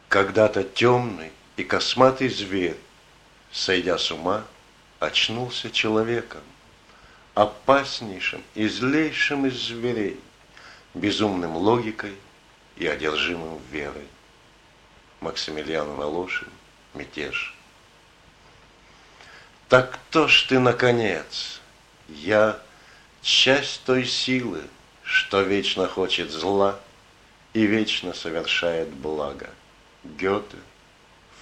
Когда-то темный и косматый зверь, сойдя с ума, очнулся человеком, опаснейшим и злейшим из зверей, безумным логикой и одержимым верой. Максимилиан Волошин, «Мятеж». Так кто ж ты, наконец? Я — часть той силы, что вечно хочет зла и вечно совершает благо. Гёте.